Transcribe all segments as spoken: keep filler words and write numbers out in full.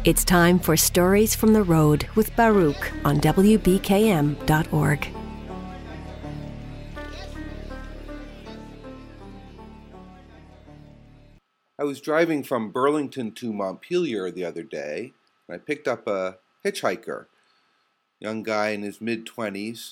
It's time for Stories from the Road with Baruch on W B K M dot org. I was driving from Burlington to Montpelier the other day, and I picked up a hitchhiker, young guy in his mid-twenties.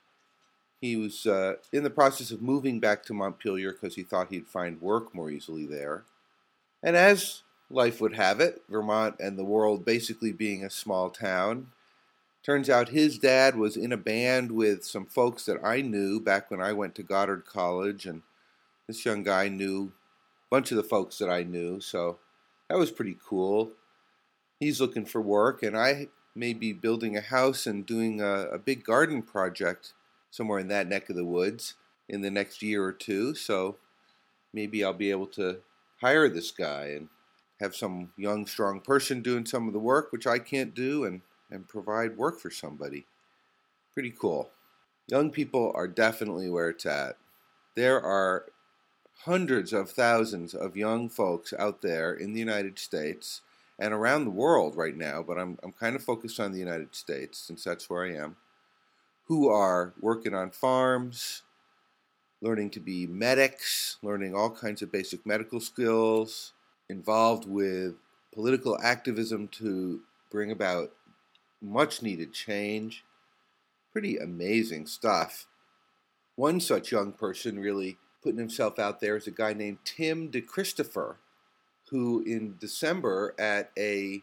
He was uh, in the process of moving back to Montpelier because he thought he'd find work more easily there. And as life would have it, Vermont and the world basically being a small town, turns out his dad was in a band with some folks that I knew back when I went to Goddard College, and this young guy knew bunch of the folks that I knew, so that was pretty cool. He's looking for work, and I may be building a house and doing a, a big garden project somewhere in that neck of the woods in the next year or two, so maybe I'll be able to hire this guy and have some young, strong person doing some of the work, which I can't do, and, and provide work for somebody. Pretty cool. Young people are definitely where it's at. There are hundreds of thousands of young folks out there in the United States and around the world right now, but I'm I'm kind of focused on the United States since that's where I am, who are working on farms, learning to be medics, learning all kinds of basic medical skills, involved with political activism to bring about much needed change. Pretty amazing stuff. One such young person really putting himself out there is a guy named Tim DeChristopher, who in December at a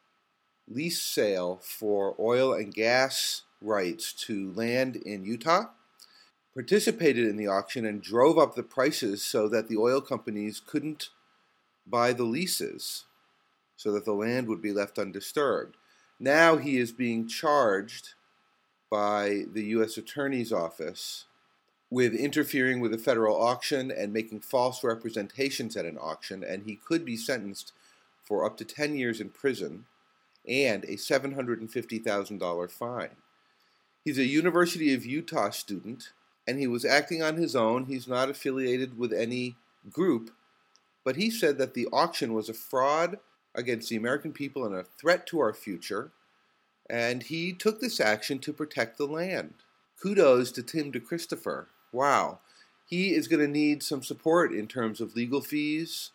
lease sale for oil and gas rights to land in Utah, participated in the auction and drove up the prices so that the oil companies couldn't buy the leases, so that the land would be left undisturbed. Now he is being charged by the U S Attorney's Office with interfering with a federal auction and making false representations at an auction, and he could be sentenced for up to ten years in prison and a seven hundred fifty thousand dollars fine. He's a University of Utah student, and he was acting on his own. He's not affiliated with any group, but he said that the auction was a fraud against the American people and a threat to our future, and he took this action to protect the land. Kudos to Tim DeChristopher. Wow. He is going to need some support in terms of legal fees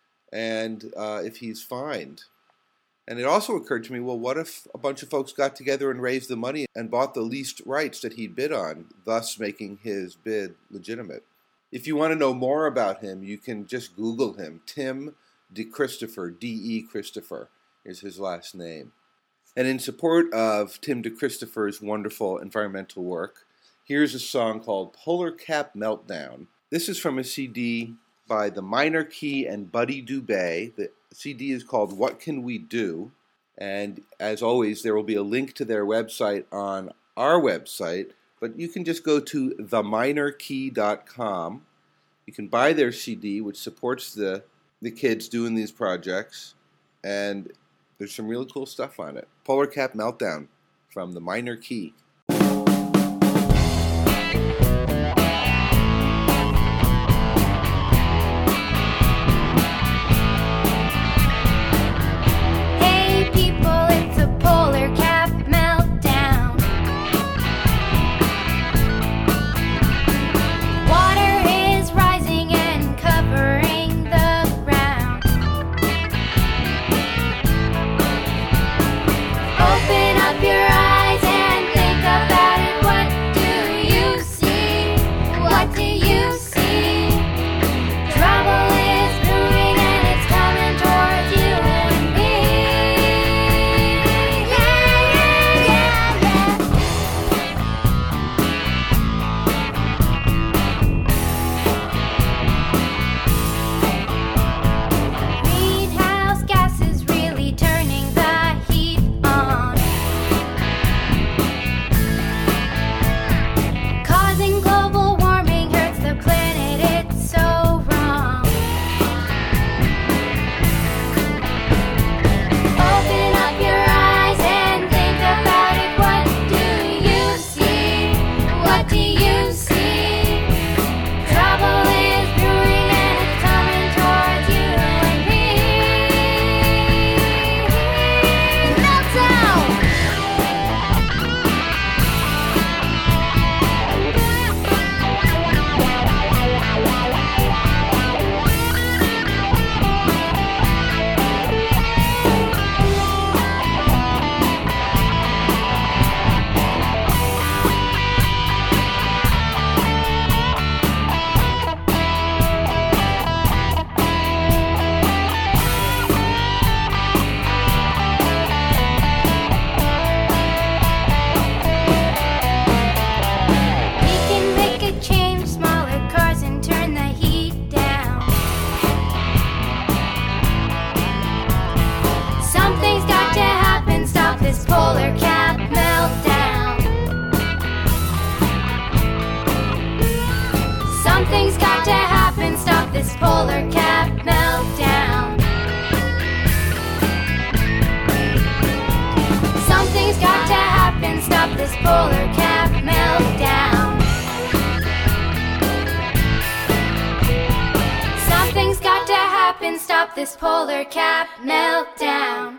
and uh, if he's fined. And it also occurred to me, well, what if a bunch of folks got together and raised the money and bought the leased rights that he bid on, thus making his bid legitimate? If you want to know more about him, you can just Google him. Tim DeChristopher, D E Christopher is his last name. And in support of Tim DeChristopher's wonderful environmental work, here's a song called Polar Cap Meltdown. This is from a C D by the Minor Key and Buddy Dubé. The C D is called What Can We Do? And as always, there will be a link to their website on our website, but you can just go to the minor key dot com. You can buy their C D, which supports the, the kids doing these projects, and there's some really cool stuff on it. Polar Cap Meltdown from the Minor Key. Open up your eyes and think polar cap meltdown. Something's got to happen, stop this polar cap meltdown.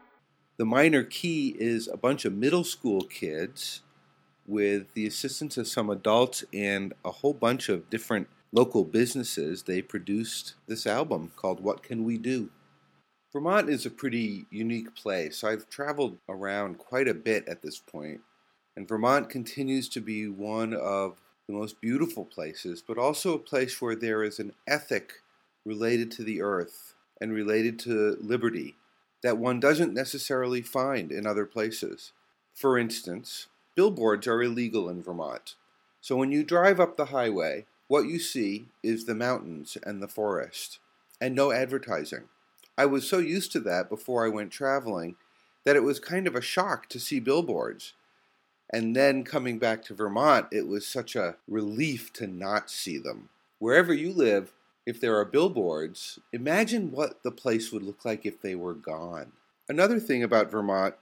The minor key is a bunch of middle school kids with the assistance of some adults and a whole bunch of different local businesses. They produced this album called What Can We Do? Vermont is a pretty unique place. I've traveled around quite a bit at this point, and Vermont continues to be one of the most beautiful places, but also a place where there is an ethic related to the earth and related to liberty that one doesn't necessarily find in other places. For instance, billboards are illegal in Vermont. So when you drive up the highway, what you see is the mountains and the forest, and no advertising. I was so used to that before I went traveling that it was kind of a shock to see billboards. And then coming back to Vermont, it was such a relief to not see them. Wherever you live, if there are billboards, imagine what the place would look like if they were gone. Another thing about Vermont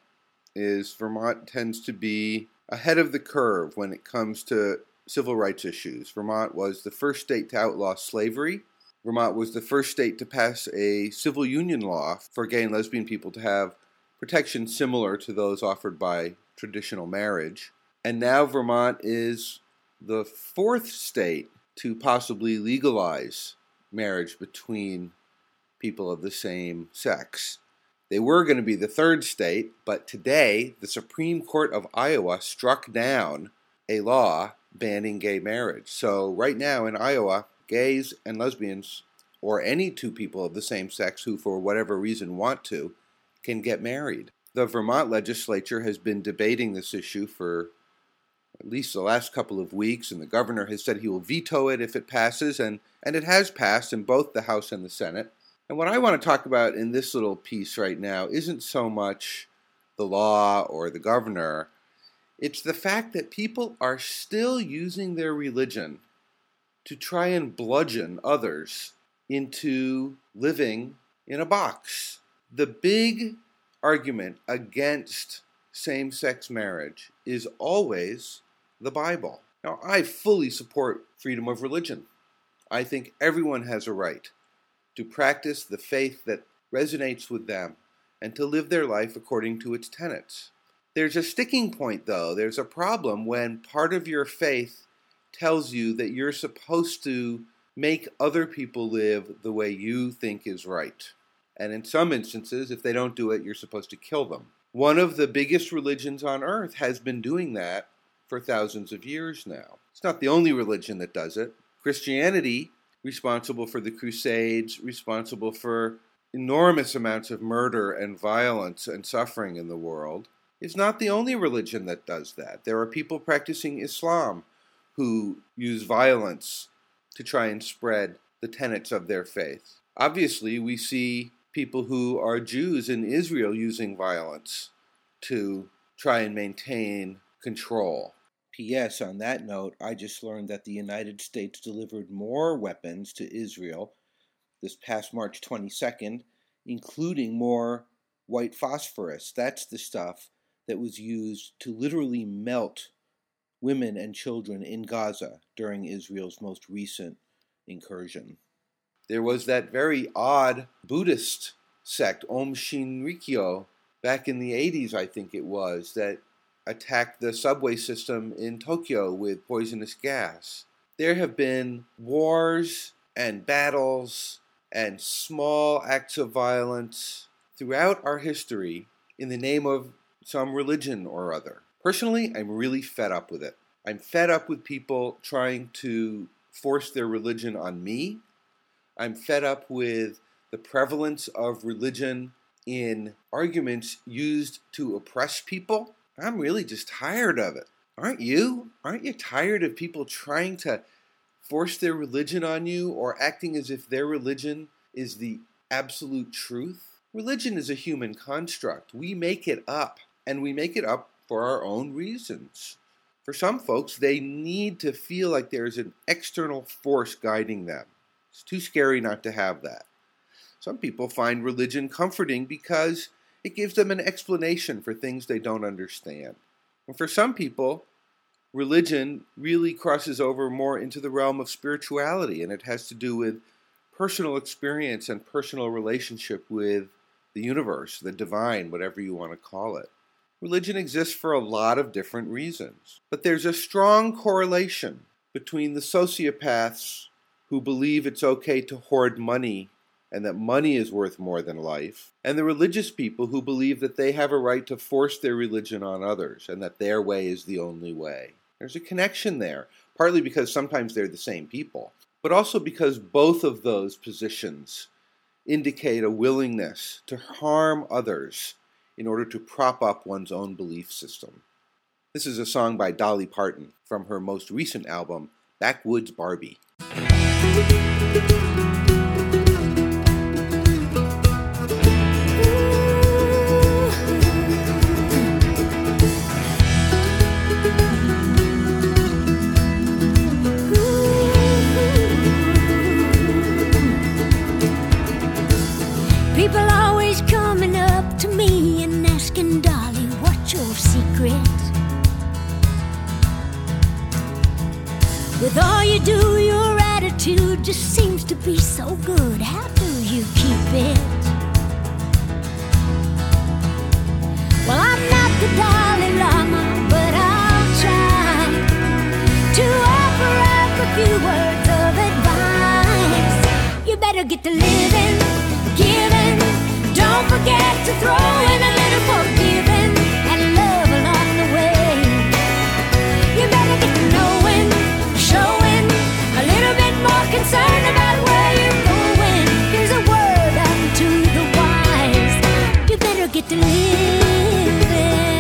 is Vermont tends to be ahead of the curve when it comes to civil rights issues. Vermont was the first state to outlaw slavery. Vermont was the first state to pass a civil union law for gay and lesbian people to have protections similar to those offered by traditional marriage. And now Vermont is the fourth state to possibly legalize marriage between people of the same sex. They were going to be the third state, but today the Supreme Court of Iowa struck down a law banning gay marriage. So right now in Iowa, gays and lesbians, or any two people of the same sex who for whatever reason want to, can get married. The Vermont legislature has been debating this issue for at least the last couple of weeks, and the governor has said he will veto it if it passes, and, and it has passed in both the House and the Senate. And what I want to talk about in this little piece right now isn't so much the law or the governor. It's the fact that people are still using their religion to try and bludgeon others into living in a box. The big argument against same-sex marriage is always the Bible. Now, I fully support freedom of religion. I think everyone has a right to practice the faith that resonates with them and to live their life according to its tenets. There's a sticking point, though. There's a problem when part of your faith tells you that you're supposed to make other people live the way you think is right. And in some instances, if they don't do it, you're supposed to kill them. One of the biggest religions on earth has been doing that for thousands of years now. It's not the only religion that does it. Christianity, responsible for the Crusades, responsible for enormous amounts of murder and violence and suffering in the world, is not the only religion that does that. There are people practicing Islam who use violence to try and spread the tenets of their faith. Obviously, we see people who are Jews in Israel using violence to try and maintain control. P S. On that note, I just learned that the United States delivered more weapons to Israel this past March twenty-second, including more white phosphorus. That's the stuff that was used to literally melt women and children in Gaza during Israel's most recent incursion. There was that very odd Buddhist sect, Aum Shinrikyo, back in the eighties, I think it was, that attacked the subway system in Tokyo with poisonous gas. There have been wars and battles and small acts of violence throughout our history in the name of some religion or other. Personally, I'm really fed up with it. I'm fed up with people trying to force their religion on me. I'm fed up with the prevalence of religion in arguments used to oppress people. I'm really just tired of it. Aren't you? Aren't you tired of people trying to force their religion on you or acting as if their religion is the absolute truth? Religion is a human construct. We make it up, and we make it up for our own reasons. For some folks, they need to feel like there's an external force guiding them. It's too scary not to have that. Some people find religion comforting because it gives them an explanation for things they don't understand. And for some people, religion really crosses over more into the realm of spirituality, and it has to do with personal experience and personal relationship with the universe, the divine, whatever you want to call it. Religion exists for a lot of different reasons, but there's a strong correlation between the sociopaths who believe it's okay to hoard money and that money is worth more than life, and the religious people who believe that they have a right to force their religion on others and that their way is the only way. There's a connection there, partly because sometimes they're the same people, but also because both of those positions indicate a willingness to harm others in order to prop up one's own belief system. This is a song by Dolly Parton from her most recent album, Backwoods Barbie. People always coming up to me and asking, Dolly, what's your secret? With all you do, your attitude just seems to be so good. How do you keep it? Well, I'm not the Dalai Lama, but I'll try to offer up a few words of advice. You better get to living, giving. Don't forget to throw in a little forgiving and love along the way. You better get to knowing, showing a little bit more concern about where you're going. Here's a word unto the wise. You better get to living.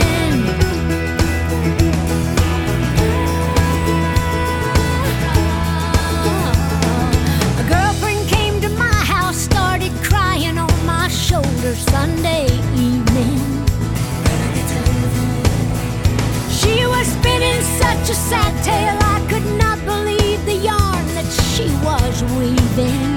A girlfriend came to my house, started crying on my shoulder Sunday evening. She was spinning such a sad tale, I could not believe the yarn that she was weaving.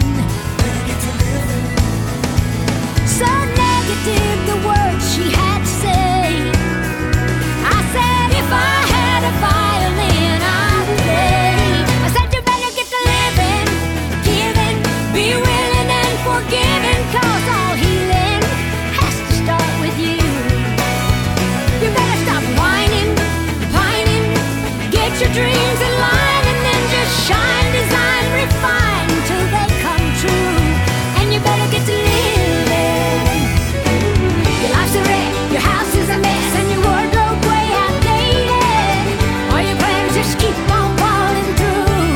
So negative the words she had to say. I said if I had a violin I'd play. I said you better get to living, giving, be willing and forgiving, 'cause all healing has to start with you. You better stop whining, pining, get your dreams in line, and then just shine, design, refine till they come true. And you better get to living. Your life's a wreck, your house is a mess, and your wardrobe way outdated. All your plans just keep on falling through.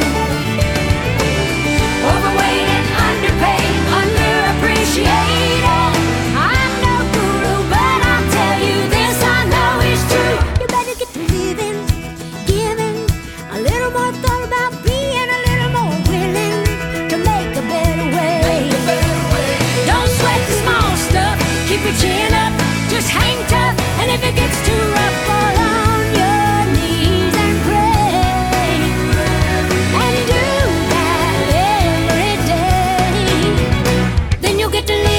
Overweight and underpaid, underappreciated. I'm no guru, but I'll tell you this I know is true. You better get to living, giving, a little more thought about being a little more willing to make a better way. Don't sweat the small stuff, keep your chin up, just hang tough, and if it gets too rough, fall on your knees and pray. And do that every day. Then you'll get to living.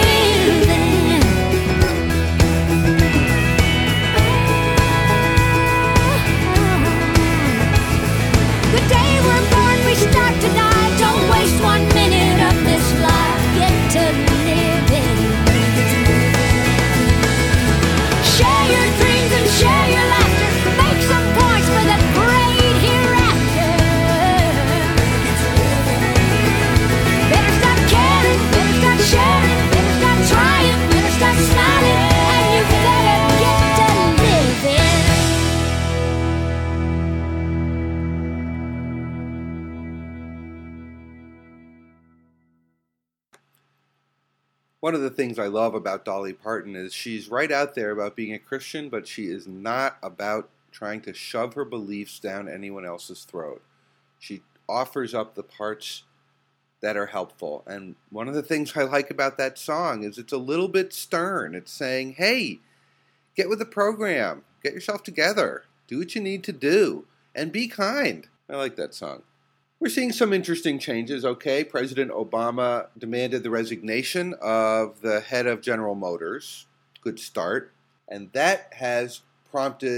The day we're born, we start to die. Don't waste one minute of this life. Get to living. Share your dreams and share your laughter. Make some points for the great hereafter. Better stop caring, better stop sharing, better stop trying, better stop smiling, and you better get to living. One of the things I love about Dolly Parton is she's right out there about being a Christian, but she is not about trying to shove her beliefs down anyone else's throat. She offers up the parts that are helpful. And one of the things I like about that song is it's a little bit stern. It's saying, hey, get with the program, get yourself together, do what you need to do, and be kind. I like that song. We're seeing some interesting changes, okay? President Obama demanded the resignation of the head of General Motors. Good start. And that has prompted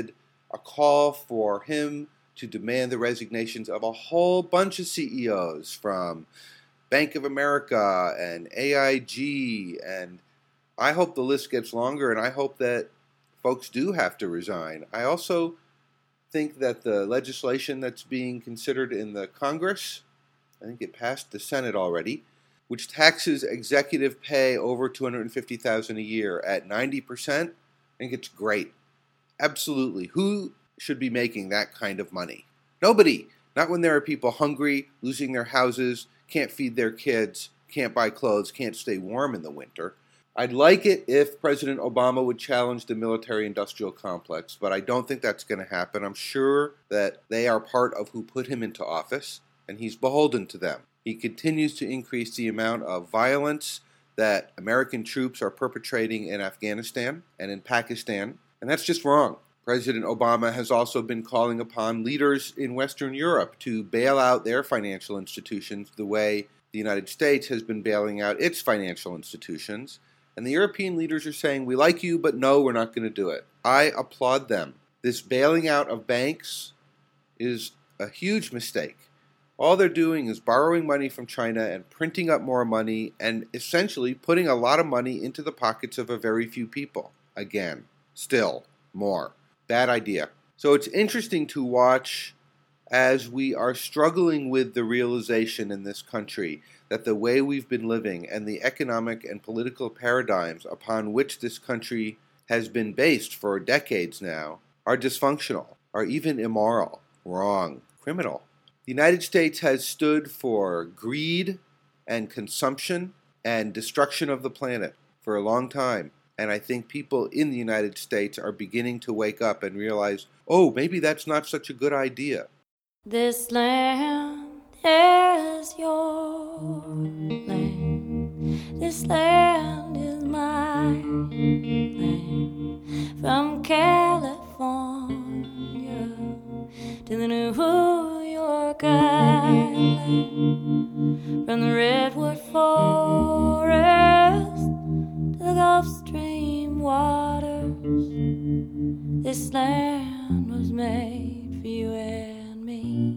a call for him to demand the resignations of a whole bunch of C E Os from Bank of America and A I G, and I hope the list gets longer, and I hope that folks do have to resign. I also think that the legislation that's being considered in the Congress, I think it passed the Senate already, which taxes executive pay over two hundred fifty thousand dollars a year at ninety percent, I think it's great. Absolutely. Who should be making that kind of money? Nobody. Not when there are people hungry, losing their houses, can't feed their kids, can't buy clothes, can't stay warm in the winter. I'd like it if President Obama would challenge the military-industrial complex, but I don't think that's going to happen. I'm sure that they are part of who put him into office, and he's beholden to them. He continues to increase the amount of violence that American troops are perpetrating in Afghanistan and in Pakistan, and that's just wrong. President Obama has also been calling upon leaders in Western Europe to bail out their financial institutions the way the United States has been bailing out its financial institutions. And the European leaders are saying, we like you, but no, we're not going to do it. I applaud them. This bailing out of banks is a huge mistake. All they're doing is borrowing money from China and printing up more money and essentially putting a lot of money into the pockets of a very few people. Again, still more. Bad idea. So it's interesting to watch as we are struggling with the realization in this country that the way we've been living and the economic and political paradigms upon which this country has been based for decades now are dysfunctional, are even immoral, wrong, criminal. The United States has stood for greed and consumption and destruction of the planet for a long time. And I think people in the United States are beginning to wake up and realize, oh, maybe that's not such a good idea. This land is your land. This land is my land. From California to the New York Island, from the Redwood Forest to the Gulf Stream waters, this land was made for you and me.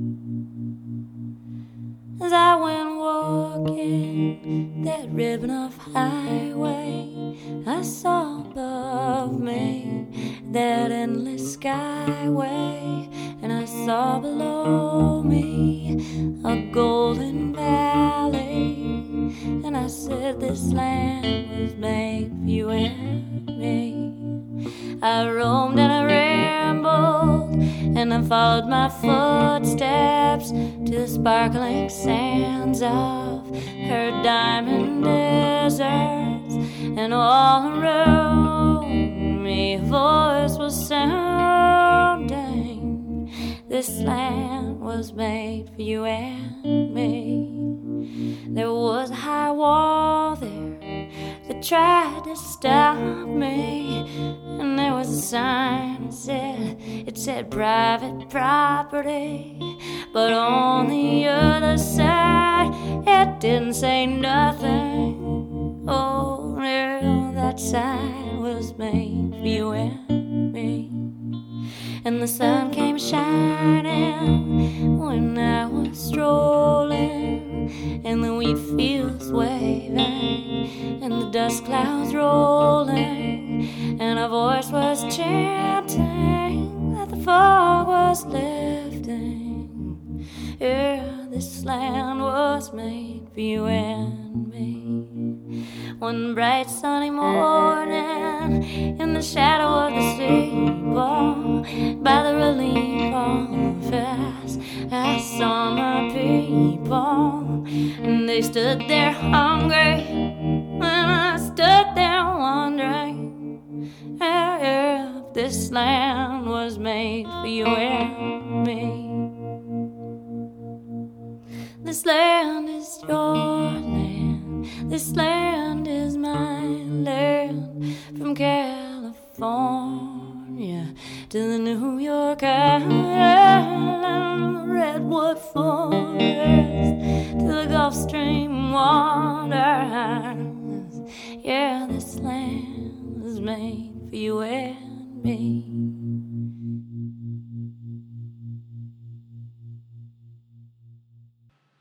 As I went walking that ribbon of highway, I saw above me that endless skyway, and I saw below me a golden valley, and I said this land was made for you and me. I roamed and I rambled, and I followed my footsteps to the sparkling sands of her diamond deserts, and all around me a voice was sounding, this land was made for you and me. There was a high wall there that tried to stop me, and there was a sign that said, it said private property, but on the other side it didn't say nothing. Oh, no, that sign was made for you and me. And the sun came shining when I was strolling, and the wheat fields waving, and the dust clouds rolling, and a voice was chanting that the fog was lifting. Yeah, this land was made for you and me. One bright sunny morning, in the shadow of the steeple, by the relief office, I saw my people, and they stood there hungry, and I stood there wondering if this land was made for you and me. This land is your land, this land is my land. From California to the New York Island, the Redwood Forest to the Gulf Stream waters. Yeah, this land is made for you and me.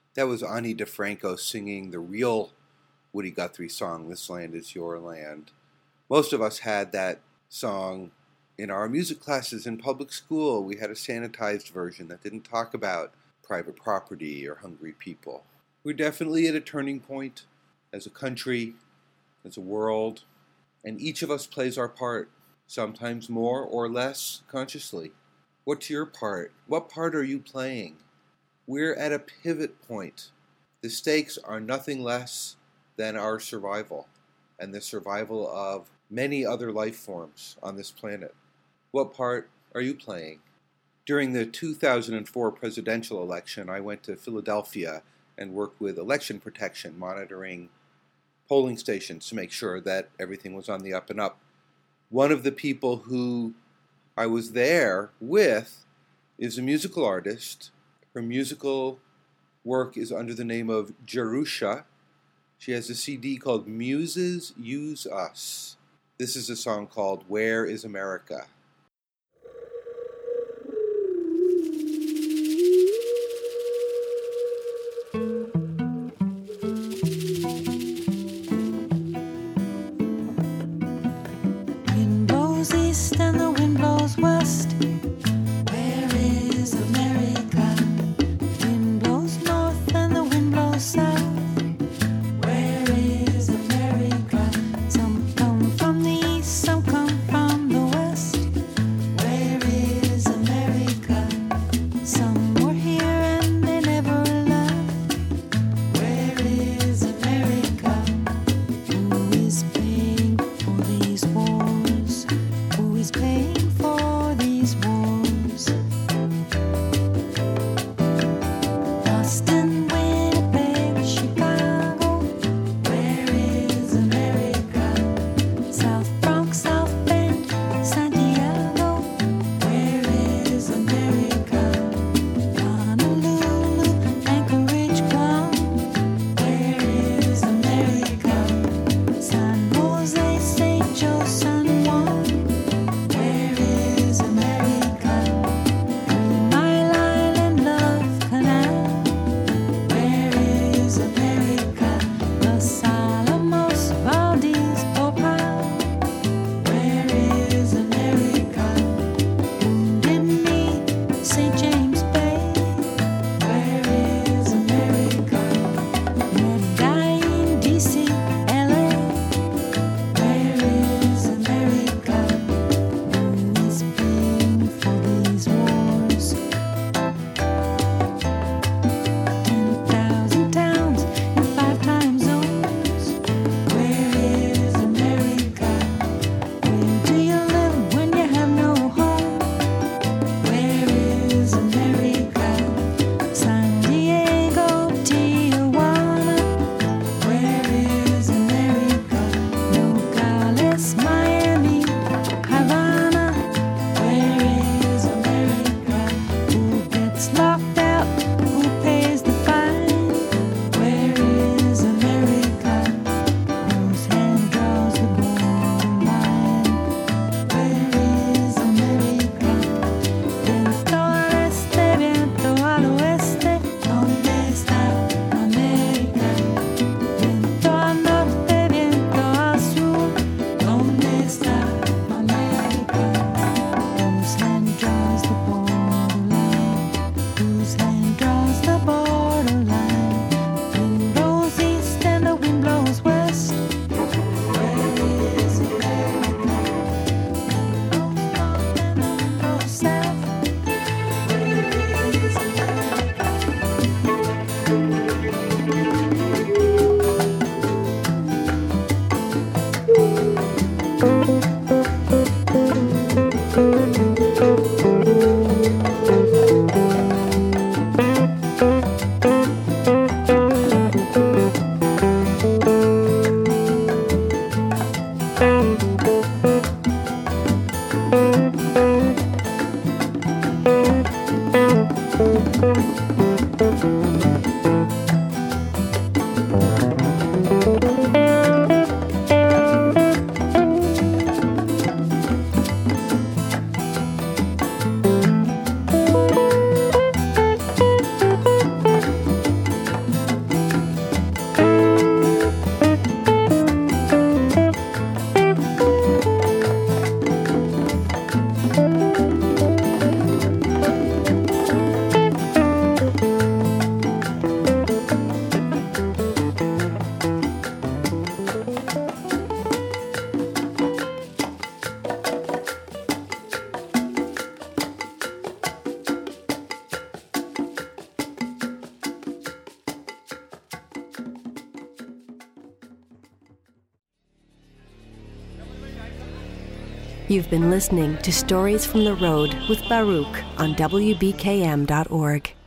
That was Ani DeFranco singing the real Woody Guthrie song, This Land Is Your Land. Most of us had that song in our music classes in public school. We had a sanitized version that didn't talk about private property or hungry people. We're definitely at a turning point as a country, as a world, and each of us plays our part, sometimes more or less consciously. What's your part? What part are you playing? We're at a pivot point. The stakes are nothing less than our survival and the survival of many other life forms on this planet. What part are you playing? During the two thousand four presidential election, I went to Philadelphia and worked with election protection, monitoring polling stations to make sure that everything was on the up and up. One of the people who I was there with is a musical artist. Her musical work is under the name of Jerusha. She has a C D called Muses Use Us. This is a song called Where is America? Wind blows east and the wind blows west. Where is America? Wind blows north and the wind blows south. Where is America? Some come from the east, some come from the west. You've been listening to Stories from the Road with Baruch on W B K M dot org.